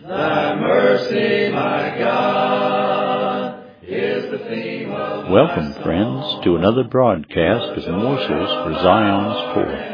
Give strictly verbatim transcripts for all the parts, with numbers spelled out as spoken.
Thy mercy, my God, is the theme of Welcome, friends, to another broadcast of Morsels for Zion's Poor.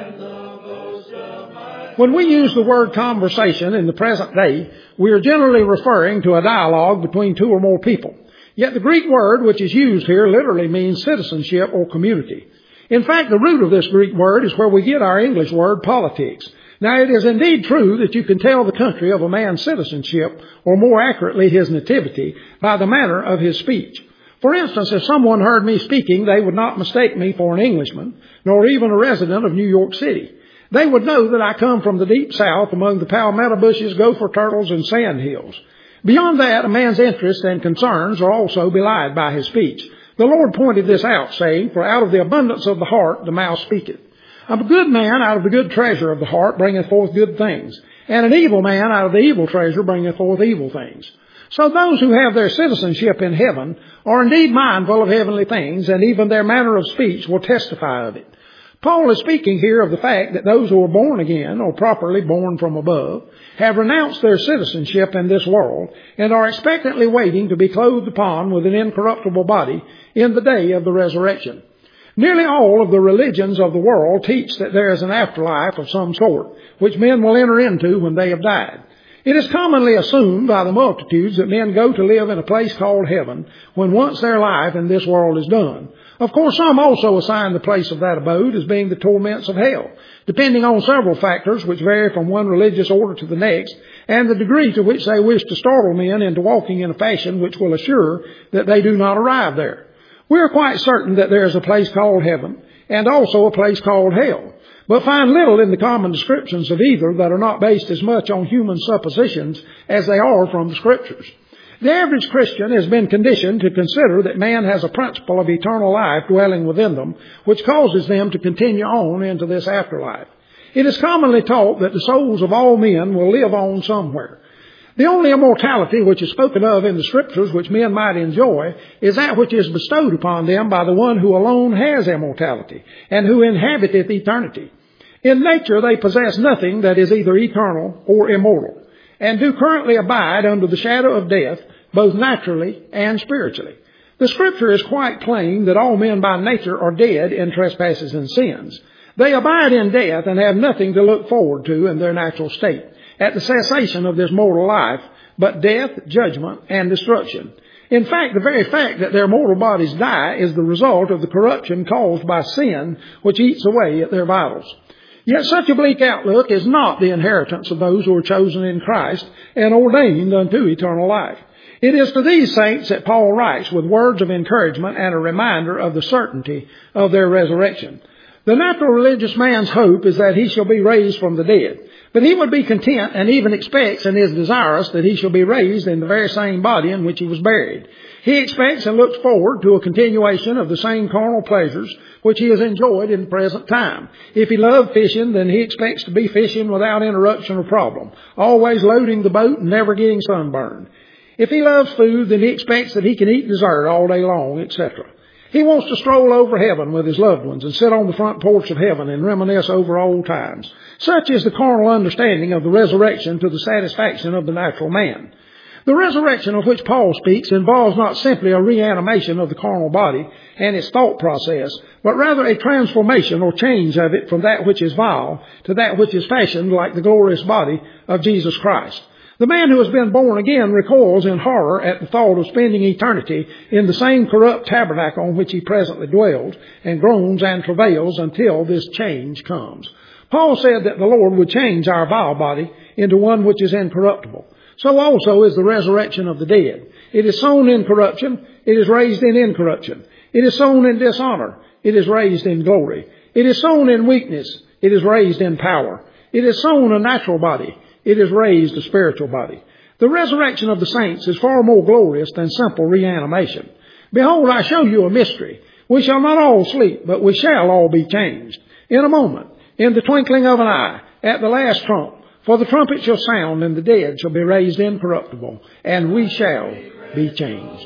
When we use the word conversation in the present day, we are generally referring to a dialogue between two or more people. Yet the Greek word which is used here literally means citizenship or community. In fact, the root of this Greek word is where we get our English word politics. Now, it is indeed true that you can tell the country of a man's citizenship, or more accurately his nativity, by the manner of his speech. For instance, if someone heard me speaking, they would not mistake me for an Englishman, nor even a resident of New York City. They would know that I come from the deep south among the palmetto bushes, gopher turtles, and sand hills. Beyond that, a man's interests and concerns are also belied by his speech. The Lord pointed this out, saying, "For out of the abundance of the heart the mouth speaketh. A good man out of the good treasure of the heart bringeth forth good things, and an evil man out of the evil treasure bringeth forth evil things." So those who have their citizenship in heaven are indeed mindful of heavenly things, and even their manner of speech will testify of it. Paul is speaking here of the fact that those who are born again, or properly born from above, have renounced their citizenship in this world and are expectantly waiting to be clothed upon with an incorruptible body in the day of the resurrection. Nearly all of the religions of the world teach that there is an afterlife of some sort, which men will enter into when they have died. It is commonly assumed by the multitudes that men go to live in a place called heaven when once their life in this world is done. Of course, some also assign the place of that abode as being the torments of hell, depending on several factors which vary from one religious order to the next, and the degree to which they wish to startle men into walking in a fashion which will assure that they do not arrive there. We are quite certain that there is a place called heaven, and also a place called hell, but find little in the common descriptions of either that are not based as much on human suppositions as they are from the Scriptures. The average Christian has been conditioned to consider that man has a principle of eternal life dwelling within them, which causes them to continue on into this afterlife. It is commonly taught that the souls of all men will live on somewhere. The only immortality which is spoken of in the Scriptures which men might enjoy is that which is bestowed upon them by the one who alone has immortality and who inhabiteth eternity. In nature they possess nothing that is either eternal or immortal, and do currently abide under the shadow of death, both naturally and spiritually. The Scripture is quite plain that all men by nature are dead in trespasses and sins. They abide in death and have nothing to look forward to in their natural state at the cessation of this mortal life, but death, judgment, and destruction. In fact, the very fact that their mortal bodies die is the result of the corruption caused by sin, which eats away at their vitals. Yet such a bleak outlook is not the inheritance of those who are chosen in Christ and ordained unto eternal life. It is to these saints that Paul writes with words of encouragement and a reminder of the certainty of their resurrection. The natural religious man's hope is that he shall be raised from the dead, but he would be content and even expects and is desirous that he shall be raised in the very same body in which he was buried. He expects and looks forward to a continuation of the same carnal pleasures which he has enjoyed in the present time. If he loved fishing, then he expects to be fishing without interruption or problem, always loading the boat and never getting sunburned. If he loves food, then he expects that he can eat dessert all day long, et cetera. He wants to stroll over heaven with his loved ones and sit on the front porch of heaven and reminisce over old times. Such is the carnal understanding of the resurrection to the satisfaction of the natural man. The resurrection of which Paul speaks involves not simply a reanimation of the carnal body and its thought process, but rather a transformation or change of it from that which is vile to that which is fashioned like the glorious body of Jesus Christ. The man who has been born again recoils in horror at the thought of spending eternity in the same corrupt tabernacle on which he presently dwells, and groans and travails until this change comes. Paul said that the Lord would change our vile body into one which is incorruptible. So also is the resurrection of the dead. It is sown in corruption, it is raised in incorruption. It is sown in dishonor, it is raised in glory. It is sown in weakness, it is raised in power. It is sown a natural body, it is raised a spiritual body. The resurrection of the saints is far more glorious than simple reanimation. Behold, I show you a mystery. We shall not all sleep, but we shall all be changed. In a moment, in the twinkling of an eye, at the last trump. For the trumpet shall sound, and the dead shall be raised incorruptible, and we shall be changed.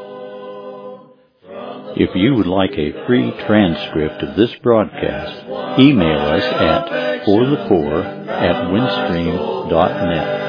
If you would like a free transcript of this broadcast, email us at for the poor at windstream dot net.